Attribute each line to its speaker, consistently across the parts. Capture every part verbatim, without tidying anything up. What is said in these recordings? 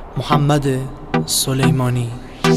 Speaker 1: محمد سلیمانی.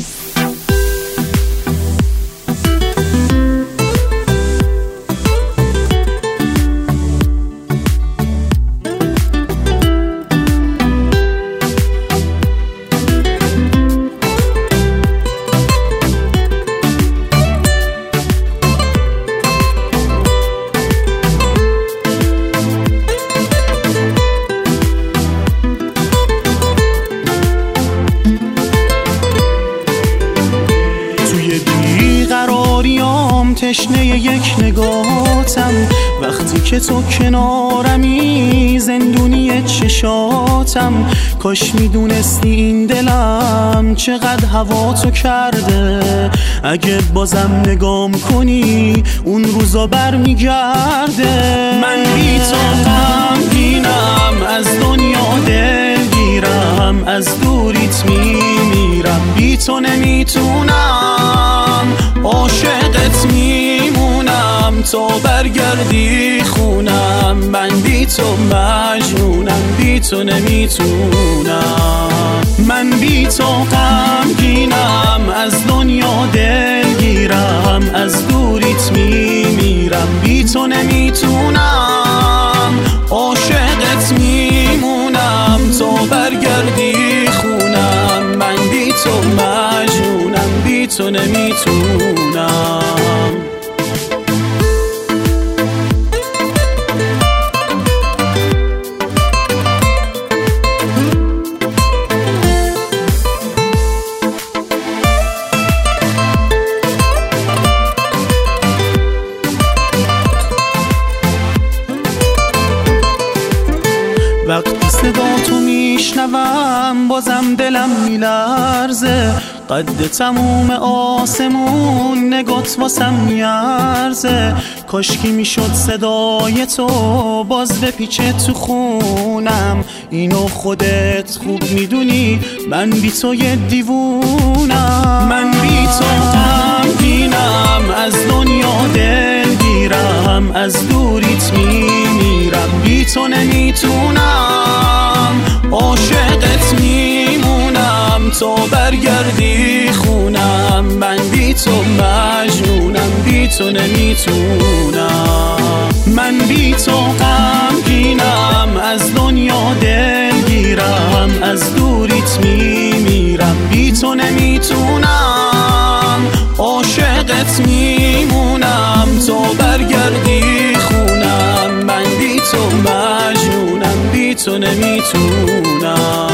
Speaker 2: تشنه یک نگاهتم وقتی که تو کنارمی، زندونی چشاتم. کاش میدونستی این دلم چقدر هوا تو کرده. اگه بازم نگام کنی اون روزا بر میگرده. من بی تو غمگینم، از دنیا دلگیرم، از دوریت میمیرم. بی تو نمیتونم عاشقت میمونم تا برگردی خونم. من بی تو مجنونم، بی تو نمیتونم. من بی تو غمگینم، از دنیا دلگیرم، از دوریت میمیرم. بی تو نمیتونم عاشقت میمونم تا برگردی خونم. من بی تو مجنونم، بی تو نمیتونم. وقتی صدا تو میشنوم بازم دلم میلرزه. قد تموم آسمون نگات واسم میارزه. کاشکی میشد صدای تو باز بپیچه تو خونم. اینو خودت خوب میدونی، من بی تو یه دیوونم. من بی تو غمگینم، از دنیا دلگیرم، از دوریت میمیرم. بی تو نمیتونم عاشقت میمونم تا برگردی خونم. من بی تو مجنونم، بی تو نمیتونم. من بی تو غمگینم، از دنیا دلگیرم، از دوریت میمیرم. بی تو نمیتونم عاشقت میمونم تا برگردی خونم. من بی تو مجنونم، بی تو نمیتونم.